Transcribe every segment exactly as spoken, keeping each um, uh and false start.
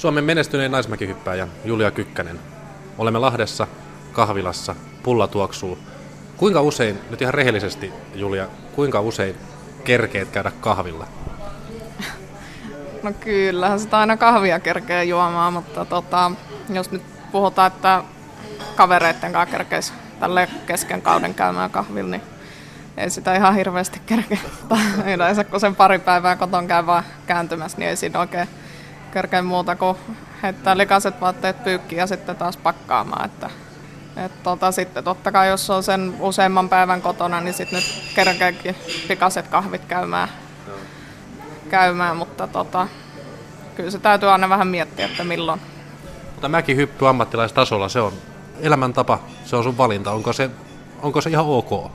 Suomen menestynein naismäkihyppääjä Julia Kykkänen. Olemme Lahdessa, kahvilassa, pulla tuoksuu. Kuinka usein, nyt ihan rehellisesti Julia, kuinka usein kerkeet käydä kahvilla? No kyllähän sitä aina kahvia kerkee juomaan, mutta tota, jos nyt puhutaan, että kavereitten kanssa kerkeisi tälle kesken kauden käymään kahvilla, niin ei sitä ihan hirveästi kerkeä. Yleensä kun sen pari päivää koton käy vaan kääntymässä, niin ei siinä oikein kerkeä muuta kuin heittää likaiset vaatteet pyykkiin ja sitten taas pakkaamaan. Että, et tota, sitten totta kai jos on sen useamman päivän kotona, niin sitten nyt kerkeekin likaiset kahvit käymään. käymään, mutta tota, kyllä se täytyy aina vähän miettiä, että milloin. Mutta mäkihyppy ammattilaistasolla, se on elämäntapa, se on sun valinta. Onko se, onko se ihan ok?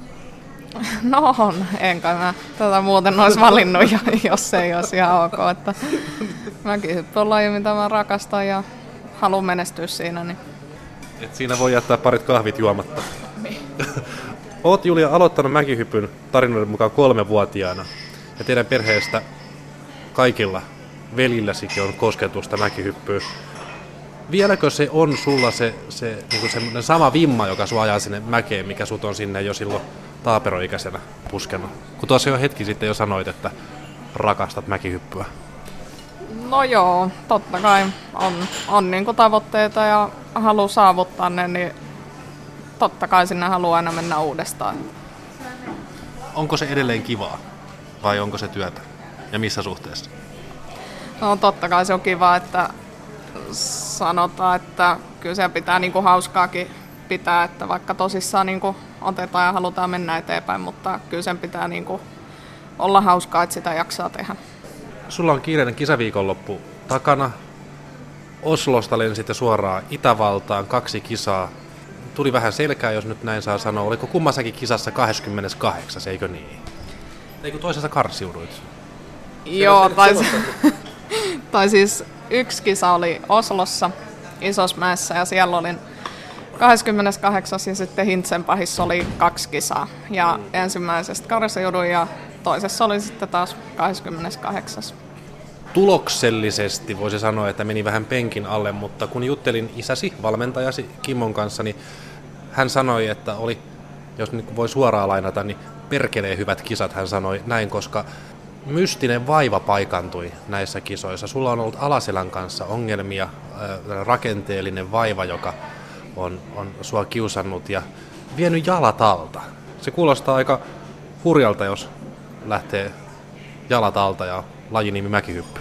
No on, enkä mä tätä muuten olisi valinnut, jos se ei olisi ihan ok. Että mäkihyppy on laji, mitä mä rakastan ja haluan menestyä siinä. Niin. Et siinä voi jättää parit kahvit juomatta. Oot Julia aloittanut mäkihypyn tarinoiden mukaan kolmevuotiaana. Ja teidän perheestä kaikilla velilläsikin on kosketusta mäkihyppyyn. Vieläkö se on sulla se, se niin semmoinen sama vimma, joka sua ajaa sinne mäkeen, mikä sut on sinne jo silloin taaperoikäisenä puskenut? Kun tuossa jo hetki sitten jo sanoit, että rakastat mäkihyppyä. No joo, totta kai on, on niin kuin tavoitteita ja haluaa saavuttaa ne, niin totta kai sinne haluaa aina mennä uudestaan. Onko se edelleen kivaa vai onko se työtä ja missä suhteessa? No totta kai se on kiva, että sanotaan, että kyllä se pitää niinku hauskaakin pitää, että vaikka tosissaan niinku otetaan ja halutaan mennä eteenpäin, mutta kyllä sen pitää niinku olla hauskaa, että sitä jaksaa tehdä. Sulla on kiireinen kisaviikonloppu takana. Oslosta lensitte suoraan Itävaltaan, kaksi kisaa. Tuli vähän selkää, jos nyt näin saa sanoa. Oliko kummassakin kisassa kahdeskymmeneskahdeksas, eikö niin? Eikö toisessa karsiuduit? Joo, tai, tai siis yksi kisa oli Oslossa, Isosmäessä, ja siellä olin kahdeskymmeneskahdeksas ja sitten Hintsenpahissa oli kaksi kisaa. Ja mm. ensimmäisestä karsiuduin ja toisessa oli sitten taas kahdeskymmeneskahdeksas. Tuloksellisesti voisi sanoa, että meni vähän penkin alle, mutta kun juttelin isäsi, valmentajasi Kimmon kanssa, niin hän sanoi, että oli, jos nyt voi suoraan lainata, niin perkelee hyvät kisat, hän sanoi näin, koska mystinen vaiva paikantui näissä kisoissa. Sulla on ollut alaselän kanssa ongelmia, rakenteellinen vaiva, joka on, on sua kiusannut ja vienyt jalat alta. Se kuulostaa aika hurjalta, jos lähtee jalat alta ja lajinimi mäkihyppy.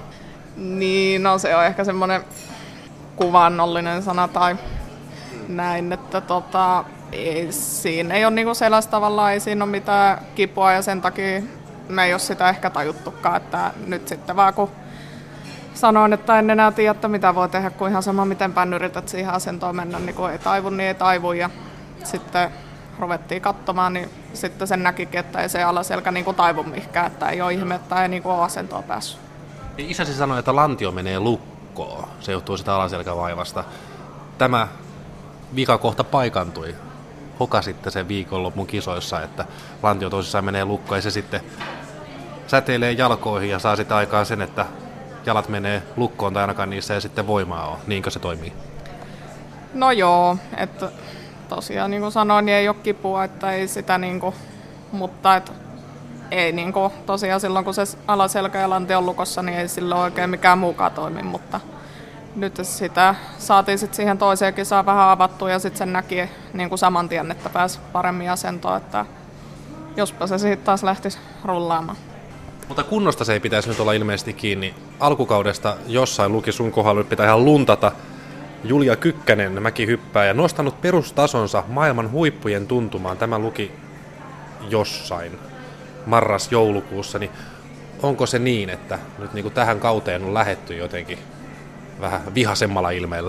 Niin, no se on ehkä semmoinen kuvannollinen sana tai näin, että tota, ei, siinä ei ole niinku sellaista tavallaan, ei siinä ole mitään kipua ja sen takia me ei ole sitä ehkä tajuttukaan, että nyt sitten vaan kun sanoin, että en enää tiedä, että mitä voi tehdä, kun ihan sama miten päin yrität siihen asentoon mennä, niin kun ei taivu, niin ei taivu ja sitten ruvettiin katsomaan, niin sitten sen näkikin, että ei se alaselkä niin kuin taivu mihinkään, että ei ole ihme, että ei niin kuin ole asentoon päässyt. Isäsi sanoi, että lantio menee lukkoon, se johtuu sitä alaselkävaivasta. Tämä vika kohta paikantui. Hokasitte sen viikonlopun kisoissa, että lantio tosissaan menee lukkoon ja se sitten säteilee jalkoihin ja saa sitä aikaan sen, että jalat menee lukkoon tai ainakaan niissä ei sitten voimaa ole. Niinkö se toimii? No joo, että tosiaan niin kuin sanoin, niin ei ole kipua, että ei sitä niin kuin, mutta et, ei niin kuin, tosiaan silloin kun se alaselkä ja lantio on lukossa, niin ei silloin oikein mikään muukaan toimi, mutta nyt sitä saatiin sitten siihen toiseen kisaan vähän avattua ja sitten sen näki niin kuin saman tien, että pääsi paremmin asentoon, että jospa se sitten taas lähtisi rullaamaan. Mutta kunnosta se ei pitäisi nyt olla ilmeisesti kiinni. Alkukaudesta jossain luki sun kohdalla, nyt pitää ihan luntata. Julia Kykkänen, mäkihyppääjä, nostanut perustasonsa maailman huippujen tuntumaan. Tämä luki jossain marras-joulukuussa. Niin onko se niin, että nyt niin kuin tähän kauteen on lähetty jotenkin vähän vihasemmalla ilmeellä?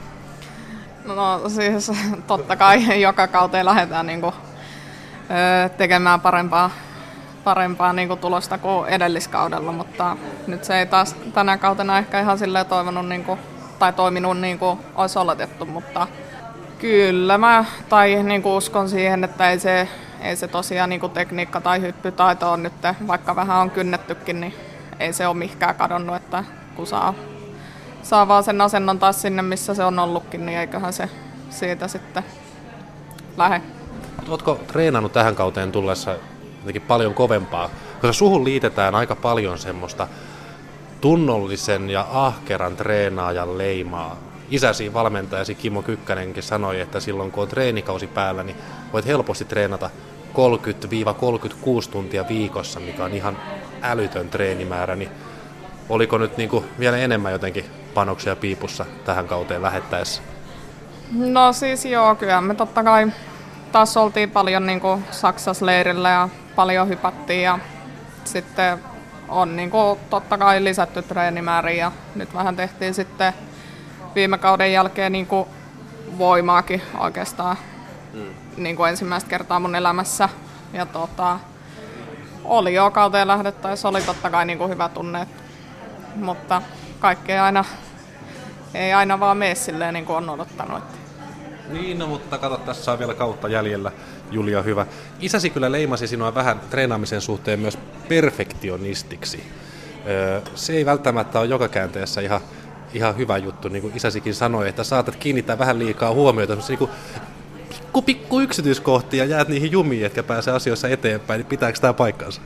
No siis totta kai joka kauteen lähdetään niin kuin, tekemään parempaa, parempaa niin kuin tulosta kuin edelliskaudella, mutta nyt se ei taas tänä kautena ehkä ihan silleen toivonut niin kuin, tai toiminut niin kuin olisi oletettu, mutta kyllä mä tai niin kuin uskon siihen, että ei se, ei se tosiaan niin kuin tekniikka tai hyppytaito on nyt, vaikka vähän on kynnettykin, niin ei se ole mihinkään kadonnut, että kun saa saa vaan sen asennon taas sinne, missä se on ollutkin, niin eiköhän se siitä sitten lähde. Ootko treenannut tähän kauteen tullessa jotenkin paljon kovempaa? Koska suhun liitetään aika paljon semmoista tunnollisen ja ahkeran treenaajan leimaa. Isäsi, valmentajasi Kimmo Kykkänenkin sanoi, että silloin kun on treenikausi päällä, niin voit helposti treenata kolmekymmentä kolmekymmentäkuusi tuntia viikossa, mikä on ihan älytön treenimäärä. Niin oliko nyt niinku vielä enemmän jotenkin panoksia piipussa tähän kauteen lähettäessä? No siis joo, kyllä me totta kai taas oltiin paljon niin kuin Saksassa leirillä ja paljon hypättiin ja sitten on niin kuin totta kai lisätty treenimääriä ja nyt vähän tehtiin sitten viime kauden jälkeen niin kuin voimaakin oikeastaan mm. niin kuin ensimmäistä kertaa mun elämässä ja tota, oli jo kauteen lähdettäessä, oli totta kai niin kuin hyvä tunne, mutta kaikki ei aina, ei aina vaan mene silleen niin kuin on odottanut. Niin, no, mutta kato, tässä on vielä kautta jäljellä, Julia, hyvä. Isäsi kyllä leimasi sinua vähän treenaamisen suhteen myös perfektionistiksi. Öö, se ei välttämättä ole joka käänteessä ihan, ihan hyvä juttu, niin kuin isäsikin sanoi, että saatat kiinnittää vähän liikaa huomiota, niin kuin pikku, pikku yksityiskohtia ja jäät niihin jumiin, etkä pääse asioissa eteenpäin, niin pitääkö tämä paikkansa?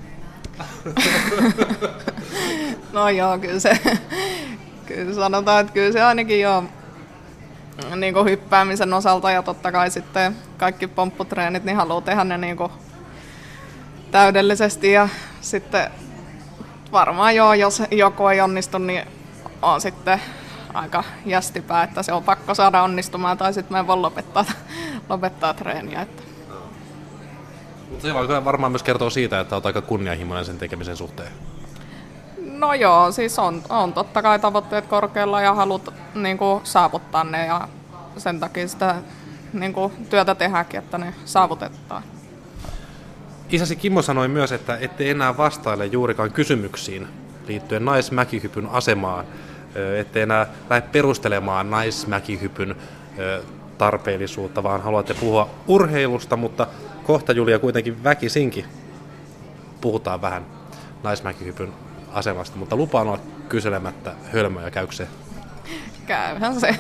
No joo, kyllä se, kyllä sanotaan, että kyllä se ainakin joo. Niin kuin hyppäämisen osalta ja totta kai sitten kaikki pompputreenit, niin haluaa tehdä ne niin kuin täydellisesti ja sitten varmaan joo, jos joku ei onnistu, niin on sitten aika jästipää, että se on pakko saada onnistumaan tai sitten mä en voi lopettaa, lopettaa treeniä. Että. Mutta se kyllä varmaan myös kertoo siitä, että olet aika kunnianhimoinen sen tekemisen suhteen. No joo, siis on, on totta kai tavoitteet korkealla ja haluat niin kuin, saavuttaa ne ja sen takia sitä niin kuin, työtä tehdäänkin, että ne saavutetaan. Isäsi Kimmo sanoi myös, että ette enää vastaile juurikaan kysymyksiin liittyen naismäkihypyn asemaan. Ette enää lähde perustelemaan naismäkihypyn tarpeellisuutta, vaan haluatte puhua urheilusta, mutta kohta, Julia, kuitenkin väkisinkin puhutaan vähän naismäkihypyn asemasta, mutta lupaan olla kyselemättä hölmöjä, käykö se? Käyhän se.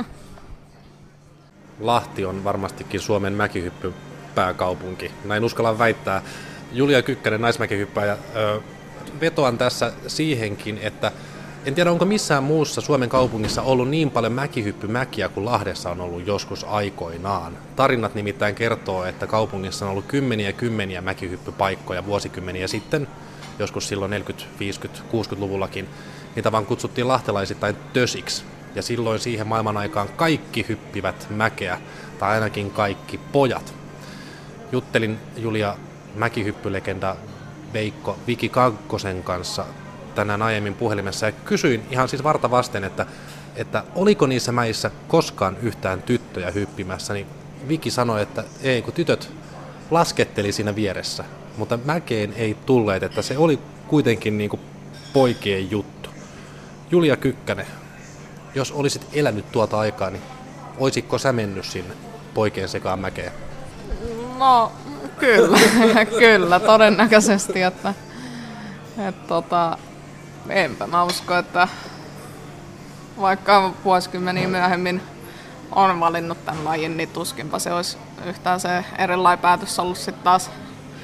Lahti on varmastikin Suomen mäkihyppyn pääkaupunki. Näin uskallan väittää. Julia Kykkänen, naismäkihyppäjä, vetoan tässä siihenkin, että en tiedä, onko missään muussa Suomen kaupungissa ollut niin paljon mäkihyppymäkiä kuin Lahdessa on ollut joskus aikoinaan. Tarinat nimittäin kertoo, että kaupungissa on ollut kymmeniä ja kymmeniä mäkihyppypaikkoja vuosikymmeniä sitten, joskus silloin neljäkymmentä-, viisikymmentä-, kuusikymmentäluvullakin. Niitä vaan kutsuttiin lahtelaisittain tösiksi. Ja silloin siihen maailman aikaan kaikki hyppivät mäkeä, tai ainakin kaikki pojat. Juttelin Julia mäkihyppylegenda Veikko Viki Kankkosen kanssa tänään aiemmin puhelimessa ja kysyin ihan siis varta vasten, että, että oliko niissä mäissä koskaan yhtään tyttöjä hyppimässä, niin Viki sanoi, että ei, kun tytöt lasketteli siinä vieressä, mutta mäkeen ei tulleet, että se oli kuitenkin niin kuin poikien juttu. Julia Kykkänen, jos olisit elänyt tuota aikaa, niin olisitko sä mennyt sinne poikien sekaan mäkeen? No kyllä, kyllä todennäköisesti, että, että tota, enpä mä usko, että vaikka vuosikymmeniä myöhemmin on valinnut tämän lajin, niin tuskinpa se olisi yhtään se erilainen päätös ollut sitten taas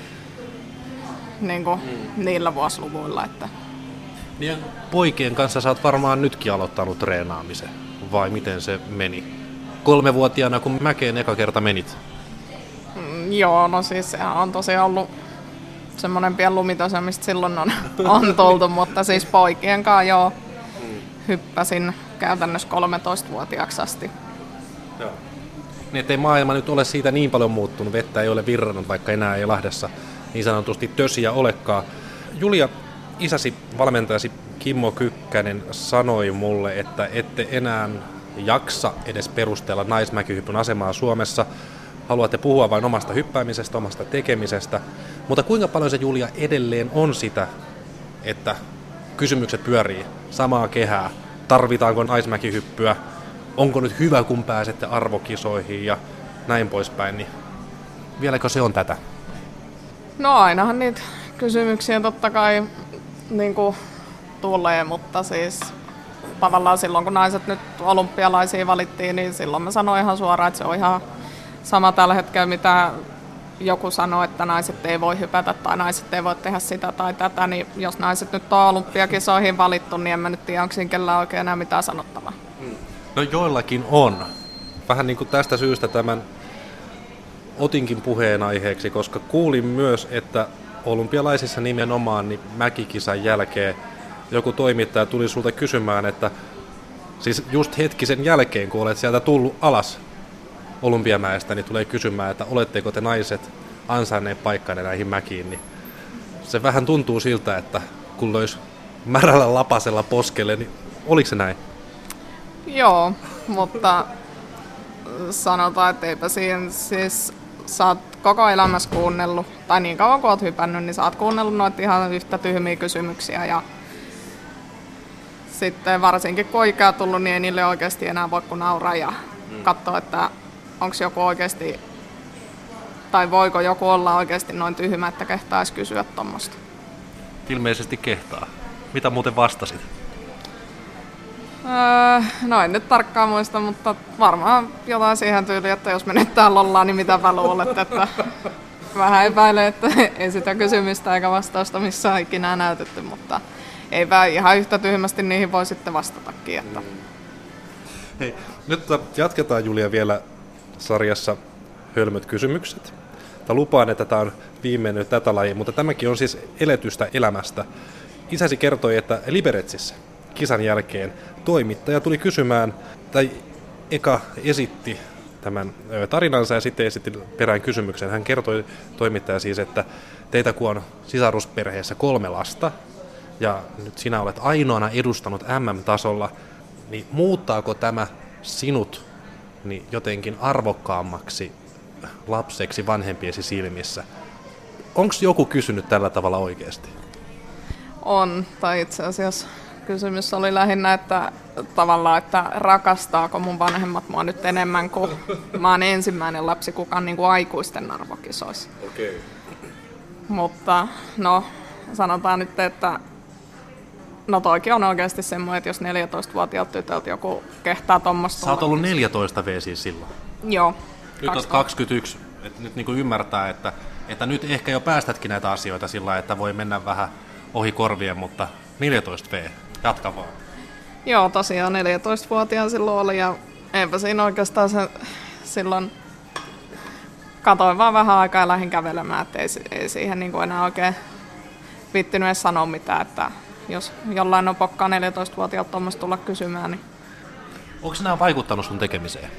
niin kuin mm. niillä vuosiluvuilla. Että. Niin poikien kanssa sä oot varmaan nytkin aloittanut treenaamisen, vai miten se meni? Kolmevuotiaana, kun mäkeen eka kerta menit? Mm, joo, no siis sehän on tosiaan ollut semmoinen pieni lumitaso, mistä silloin on, on tultu, mutta siis poikien kanssa joo hyppäsin käytännössä kolmetoistavuotiaaksi asti. Joo. Niin ettei maailma nyt ole siitä niin paljon muuttunut, vettä ei ole virrannut, vaikka enää ei Lahdessa niin sanotusti tösiä olekaan. Julia, isäsi, valmentajasi Kimmo Kykkänen sanoi mulle, että ette enää jaksa edes perustella naismäkihypyn asemaa Suomessa. Haluatte puhua vain omasta hyppäämisestä, omasta tekemisestä. Mutta kuinka paljon se, Julia, edelleen on sitä, että kysymykset pyörii samaa kehää? Tarvitaanko naismäkihyppyä? Onko nyt hyvä, kun pääsette arvokisoihin ja näin poispäin? Niin vieläkö se on tätä? No ainahan niitä kysymyksiä totta kai niin kuin tulee, mutta siis tavallaan silloin, kun naiset nyt olympialaisiin valittiin, niin silloin mä sanoin ihan suoraan, että se on ihan sama tällä hetkellä, mitä joku sanoo, että naiset ei voi hypätä tai naiset ei voi tehdä sitä tai tätä, niin jos naiset nyt on olympiakisoihin valittu, niin en mä nyt tiedä, onko siinä kellään oikein enää mitään sanottavaa. No joillakin on. Vähän niin kuin tästä syystä tämän otinkin puheenaiheeksi, koska kuulin myös, että olympialaisissa nimenomaan niin mäkikisan jälkeen joku toimittaja tuli sulta kysymään, että siis just hetkisen jälkeen, kun olet sieltä tullut alas Olympiamäestä, niin tulee kysymään, että oletteko te naiset ansainneet paikkanne näihin mäkiin, niin se vähän tuntuu siltä, että kun löisi märällä lapasella poskelle, niin oliko se näin? Joo, mutta sanotaan, että eipä siinä siis sä oot koko elämässä kuunnellut, tai niin kauan kun oot hypännyt, niin sä oot kuunnellut noita ihan yhtä tyhmiä kysymyksiä ja sitten varsinkin kun on ikää tullut, niin ei niille oikeasti enää voi kuin nauraa ja katsoa, että onko joku oikeasti, tai voiko joku olla oikeasti noin tyhmä, että kehtaisi kysyä tuommoista. Ilmeisesti kehtaa. Mitä muuten vastasit? Öö, no en nyt tarkkaan muista, mutta varmaan jotain siihen tyyliin, että jos menet täällä ollaan, niin mitä mä luulet, että vähän epäilen, että ei sitä kysymystä eikä vastausta missään ikinä näytetty, mutta eipä ihan yhtä tyhmästi niihin voi sitten vastatakin. Että. Hei, nyt jatketaan Julia vielä sarjassa hölmöt kysymykset. Mä lupaan, että tämä on viimeinen tätä lajia, mutta tämäkin on siis eletystä elämästä. Isäsi kertoi, että Liberetsissä kisan jälkeen toimittaja tuli kysymään, tai eka esitti tämän tarinansa ja sitten esitti perään kysymyksen. Hän kertoi toimittaja siis, että teitä kun on sisarusperheessä kolme lasta, ja nyt sinä olet ainoana edustanut M M-tasolla, niin muuttaako tämä sinut niin jotenkin arvokkaammaksi lapseksi vanhempiesi silmissä? Onko joku kysynyt tällä tavalla oikeasti? On, tai itse asiassa kysymys oli lähinnä, että tavallaan, että rakastaako mun vanhemmat mua nyt enemmän kuin mä oon ensimmäinen lapsi, kuka on niin kuin aikuisten arvokisoissa. Okay. Mutta no, sanotaan nyt, että no toikin on oikeasti semmoinen, että jos neljätoistavuotiaalta tytöltä joku kehtaa tuommoista. Sä oot ollut neljätoista vuotta siis silloin? Joo. Nyt olet kaksikymmentäyksi, että nyt niin kuin ymmärtää, että, että nyt ehkä jo päästätkin näitä asioita sillä lailla, että voi mennä vähän ohi korvien, mutta neljätoista vuotta, jatka vaan. Joo, tosiaan neljätoistavuotiaan silloin oli ja eipä siinä oikeastaan se silloin katoin vaan vähän aikaa ja lähdin kävelemään, että ei, ei siihen niin kuin enää oikein viittinyt edes sanoa mitään, että jos jollain on pokkaa neljätoistavuotiaalta tuommoista tulla kysymään, niin. Onko nämä vaikuttanut sun tekemiseen?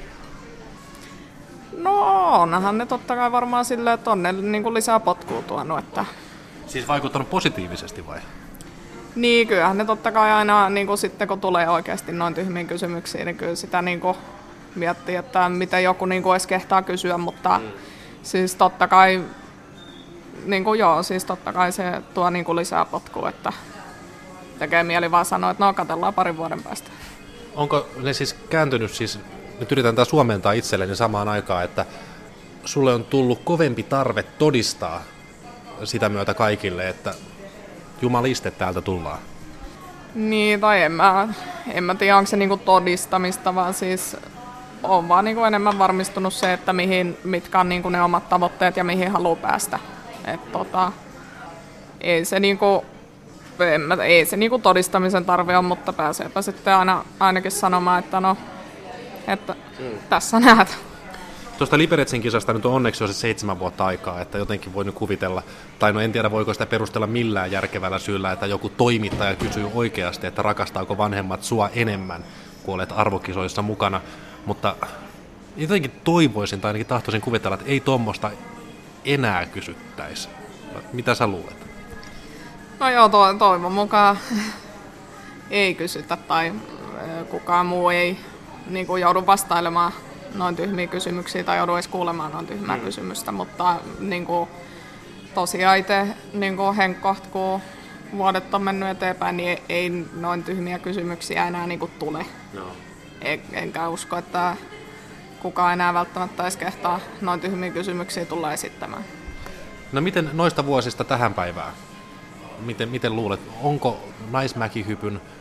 No onhan ne totta kai varmaan silleen, että on ne niin kuin lisää potkua tuonut. Että. Siis vaikuttanut positiivisesti vai? Niin, kyllähän ne totta kai aina niin kuin sitten kun tulee oikeasti noin tyhmiin kysymyksiin, niin kyllä sitä niin kuin miettii, että mitä joku niin kuin edes kehtaa kysyä, mutta mm. siis totta kai, niin kuin joo, siis totta kai se tuo niin kuin lisää potkua, että tekee mieli vaan sanoa, että no katsellaan parin vuoden päästä. Onko ne siis kääntynyt, siis nyt yritän tämä suomentaa itselleni samaan aikaan, että sulle on tullut kovempi tarve todistaa sitä myötä kaikille, että jumaliste täältä tullaan? Niin, tai en mä, en mä tiedä, onko se niinku todistamista, vaan siis on vaan niinku enemmän varmistunut se, että mihin, mitkä on niinku ne omat tavoitteet ja mihin haluaa päästä. Et tota, ei se niinku... En mä, ei se niinku todistamisen tarve ole, mutta pääseepä sitten aina, ainakin sanomaan, että no, että mm. tässä näet. Tuosta Liberetsin kisasta nyt on onneksi jo se seitsemän vuotta aikaa, että jotenkin voi nyt kuvitella, tai no en tiedä voiko sitä perustella millään järkevällä syyllä, että joku toimittaja kysyy oikeasti, että rakastaako vanhemmat sua enemmän, kun olet arvokisoissa mukana, mutta jotenkin toivoisin tai ainakin tahtoisin kuvitella, että ei tuommoista enää kysyttäisi. Mitä sä luulet? No joo, to, toivon mukaan ei kysytä tai kukaan muu ei niin kuin joudu vastailemaan noin tyhmiä kysymyksiä tai joudu edes kuulemaan noin tyhmää mm. kysymystä, mutta niin kuin, tosiaan itse niin kuin Henkko, kun vuodet on mennyt eteenpäin, niin ei, ei noin tyhmiä kysymyksiä enää niin kuin tule. No. En, enkä usko, että kukaan enää välttämättä edes kehtaa noin tyhmiä kysymyksiä tulla esittämään. No miten noista vuosista tähän päivään? Miten, miten luulet, onko naismäkihypyn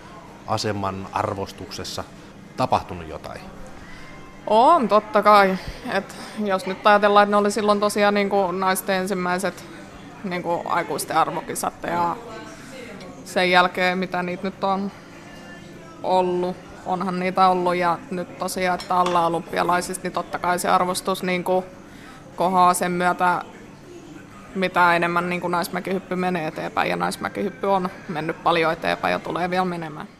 aseman arvostuksessa tapahtunut jotain? On, totta kai. Et jos nyt ajatellaan, että ne oli silloin tosiaan niin kuin naisten ensimmäiset niin kuin aikuisten arvokisat ja sen jälkeen, mitä niitä nyt on ollut, onhan niitä ollut ja nyt tosiaan, että alla olympialaisista, niin totta kai se arvostus niin kuin kohaa sen myötä, mitä enemmän niin kuin naismäkihyppy menee eteenpäin ja naismäkihyppy on mennyt paljon eteenpäin ja tulee vielä menemään.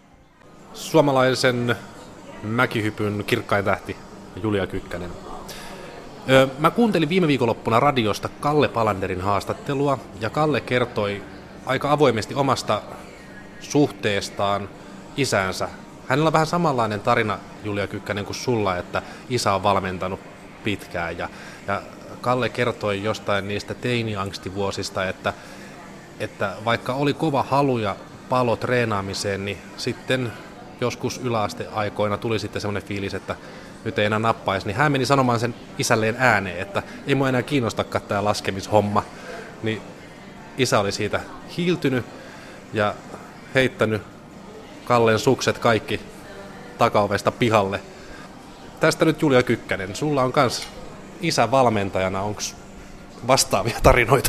Suomalaisen mäkihypyn kirkkain tähti Julia Kykkänen. Öö, mä kuuntelin viime viikonloppuna radiosta Kalle Palanderin haastattelua ja Kalle kertoi aika avoimesti omasta suhteestaan isäänsä. Hänellä on vähän samanlainen tarina, Julia Kykkänen, kuin sulla, että isä on valmentanut pitkään ja, ja Kalle kertoi jostain niistä teiniangstivuosista, että, että vaikka oli kova halu ja palo treenaamiseen, niin sitten joskus yläasteaikoina tuli sitten semmoinen fiilis, että nyt ei enää nappaisi, niin hän meni sanomaan sen isälleen ääneen, että ei mua enää kiinnostakaan tämä laskemishomma. Niin isä oli siitä hiiltynyt ja heittänyt Kallen sukset kaikki takaovesta pihalle. Tästä nyt Julia Kykkänen, sulla on kans isä valmentajana, onko vastaavia tarinoita?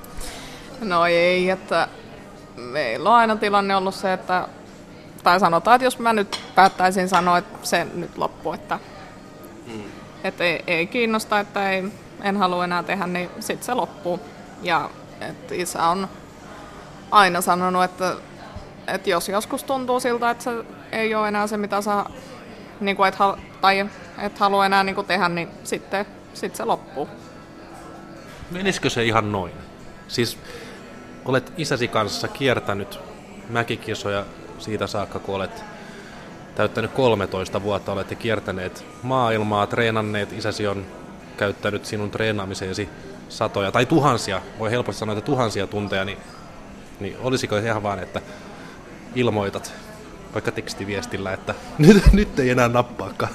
No ei, että meillä on aina tilanne ollut se, että tai sanotaan, että jos mä nyt päättäisin sanoa, että se nyt loppuu, että, mm. että ei, ei kiinnosta, että ei, en halua enää tehdä, niin sitten se loppuu. Ja että isä on aina sanonut, että, että jos joskus tuntuu siltä, että se ei ole enää se, mitä sä niin kuin et, tai et halua enää niin kuin tehdä, niin sitten sit se loppuu. Menisikö se ihan noin? Siis olet isäsi kanssa kiertänyt mäkikisoja siitä saakka, kun olet täyttänyt kolmetoista vuotta, olette kiertäneet maailmaa, treenanneet, isäsi on käyttänyt sinun treenaamiseesi satoja tai tuhansia, voi helposti sanoa, että tuhansia tunteja, niin, niin olisiko ihan vaan, että ilmoitat vaikka tekstiviestillä, että nyt, nyt ei enää nappaakaan?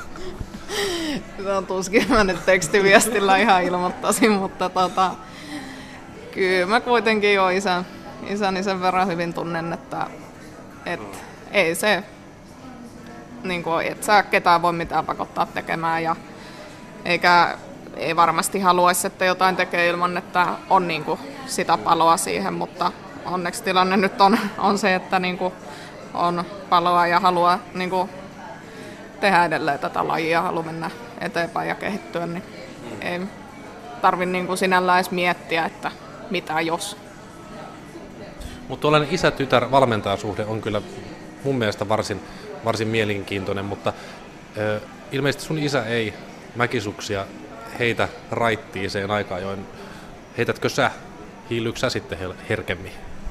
Se on tuskin, mä nyt tekstiviestillä ihan ilmoittaisin, mutta tota, kyllä mä kuitenkin jo isän, isäni sen verran hyvin tunnen, että et ei se, niin kuin, et sä ketään voi mitään pakottaa tekemään ja eikä ei varmasti haluaisi, että jotain tekee ilman, että on niin kuin, sitä paloa siihen, mutta onneksi tilanne nyt on, on se, että niin kuin, on paloa ja haluaa niin kuin, tehdä edelleen tätä lajia ja haluaa mennä eteenpäin ja kehittyä, niin ei tarvitse niin kuin sinällään edes miettiä, että mitä jos. Mutta tuollainen isä-tytär-valmentajasuhde on kyllä mun mielestä varsin, varsin mielenkiintoinen, mutta ö, ilmeisesti sun isä ei mäkisuksia heitä raittiiseen aikaan, join heitätkö sä, hiilyykö sä sitten herkemmin?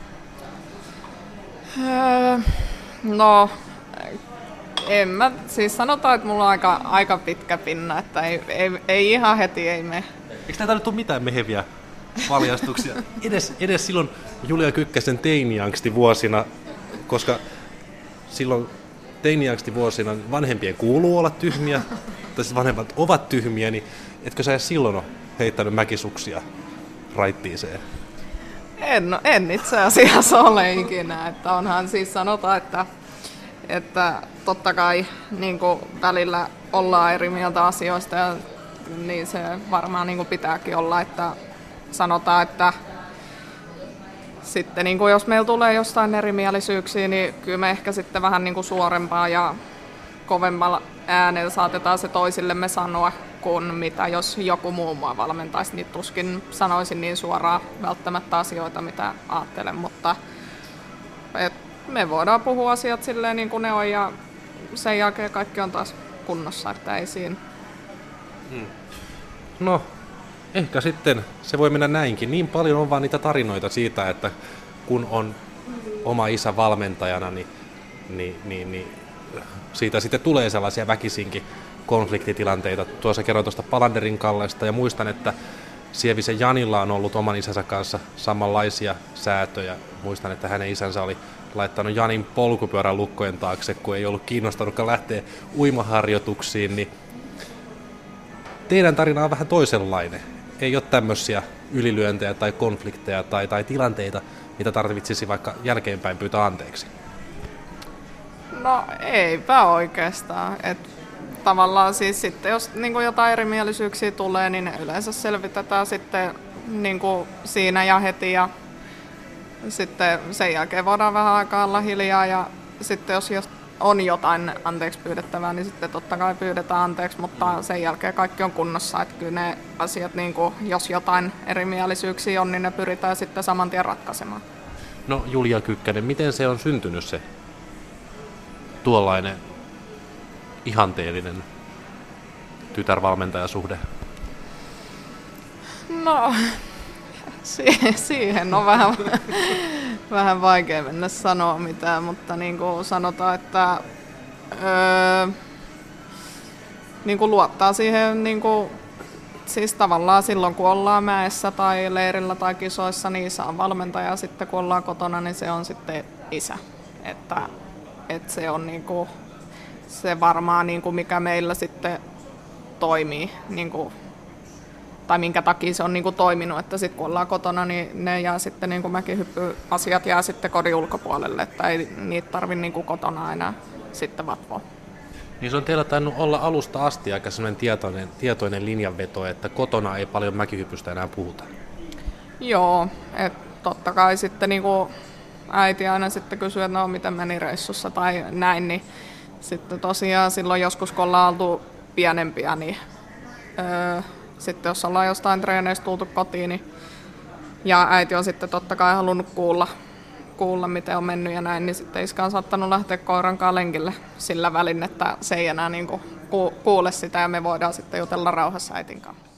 Öö, no, en mä, siis sanotaan, että mulla on aika, aika pitkä pinna, että ei, ei, ei ihan heti ei mene. Eikö näitä nyt ole mitään meheviä paljastuksia? Edes, edes silloin Julia Kykkäsen teiniangstivuosina, koska silloin teiniangstivuosina vanhempien kuuluu olla tyhmiä, tai siis vanhemmat ovat tyhmiä, niin etkö sä edes silloin ole heittänyt mäkisuksia raittiiseen? En, en itse asiassa ole ikinä, että onhan siis sanotaan, että, että totta kai niin kuin välillä ollaan eri mieltä asioista ja niin se varmaan niin kuin pitääkin olla, että sanotaan, että sitten niin kuin jos meillä tulee jostain erimielisyyksiä, niin kyllä me ehkä sitten vähän niin kuin suorempaa ja kovemmalla äänellä saatetaan se toisillemme sanoa, kuin mitä jos joku muu mua valmentaisi, niin tuskin sanoisin niin suoraan välttämättä asioita, mitä ajattelen, mutta et me voidaan puhua asiat silleen niin kuin ne on ja sen jälkeen kaikki on taas kunnossa, että ei siinä. Hmm. No, ehkä sitten se voi mennä näinkin. Niin paljon on vaan niitä tarinoita siitä, että kun on oma isä valmentajana, niin, niin, niin, niin siitä sitten tulee sellaisia väkisinkin konfliktitilanteita. Tuossa kerroin tuosta Palanderin Kallesta ja muistan, että Sievisen Janilla on ollut oman isänsä kanssa samanlaisia säätöjä. Muistan, että hänen isänsä oli laittanut Janin polkupyörän lukkojen taakse, kun ei ollut kiinnostanutkaan lähteä uimaharjoituksiin, niin teidän tarina on vähän toisenlainen. Ei ole tämmöisiä ylilyöntejä tai konflikteja tai, tai tilanteita, mitä tarvitsisi vaikka jälkeenpäin pyytää anteeksi. No eipä oikeastaan. Et tavallaan siis sitten, jos niin kuin jotain erimielisyyksiä tulee, niin ne yleensä selvitetään sitten niin kuin siinä ja heti. Ja sitten sen jälkeen voidaan vähän aikaa olla hiljaa ja sitten jos on jotain anteeksi pyydettävää, niin sitten totta kai pyydetään anteeksi, mutta sen jälkeen kaikki on kunnossa. Että kyllä ne asiat, niin kuin, jos jotain erimielisyyksiä on, niin ne pyritään sitten saman tien ratkaisemaan. No Julia Kykkänen, miten se on syntynyt se tuollainen ihanteellinen tytärvalmentajasuhde? No, siihen on vähän, vähän vaikea mennä sanoa mitään, mutta niin kuin sanotaan, että öö, niin kuin luottaa siihen, niin kuin, siis tavallaan silloin kun ollaan mäessä tai leirillä tai kisoissa, niin isä on valmentaja, sitten kun ollaan kotona, niin se on sitten isä. Että, että se on niin kuin, se varmaan niin kuin mikä meillä sitten toimii, niin kuin, tai minkä takia se on niin kuin toiminut, että sitten kun ollaan kotona, niin ne jää sitten niin kuin mäkihyppyasiat jää sitten kodin ulkopuolelle, että ei niitä tarvitse niin kuin kotona enää sitten vatvoa. Niin se on teillä tainnut olla alusta asti aika sellainen tietoinen, tietoinen linjanveto, että kotona ei paljon mäkihypystä enää puhuta. Joo, että totta kai sitten niin kuin äiti aina sitten kysyy, että no miten meni reissussa tai näin, niin sitten tosiaan silloin joskus kun ollaan oltu pienempiä, niin öö, sitten jos ollaan jostain treeneistä tultu kotiin, niin, ja äiti on sitten totta kai halunnut kuulla, kuulla, miten on mennyt ja näin, niin sitten iskä on saattanut lähteä koirankaan lenkille sillä välin, että se ei enää niin kuin kuule sitä ja me voidaan sitten jutella rauhassa äitin kanssa.